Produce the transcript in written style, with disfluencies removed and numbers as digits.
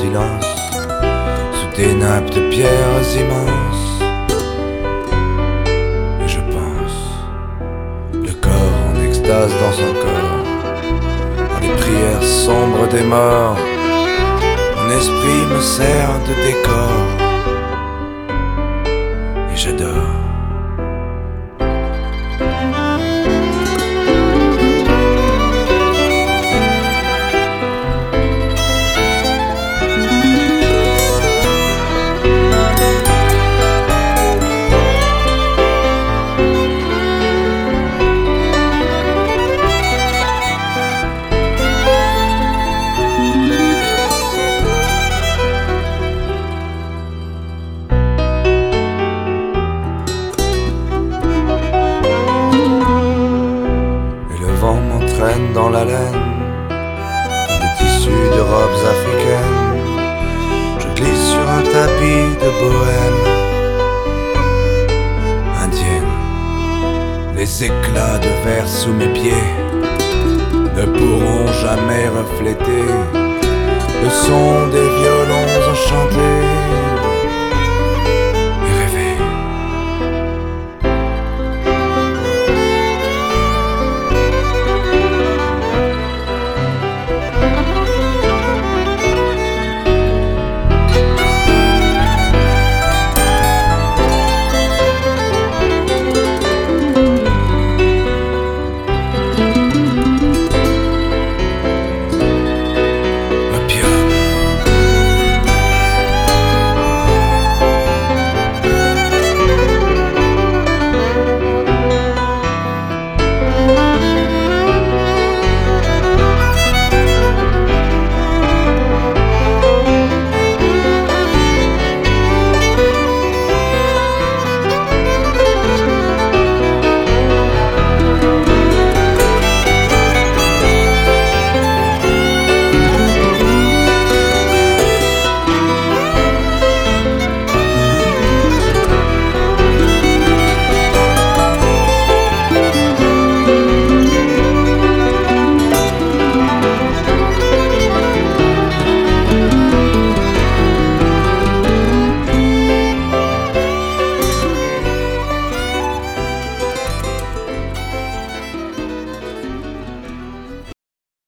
silence, sous des nappes de pierres immenses. Et je pense, le corps en extase dans son corps, dans les prières sombres des morts. Mon esprit me sert de décor, et j'adore. Dans la laine, dans des tissus de robes africaines, je glisse sur un tapis de bohème indienne. Les éclats de verre sous mes pieds ne pourront jamais refléter le son des violons enchantés.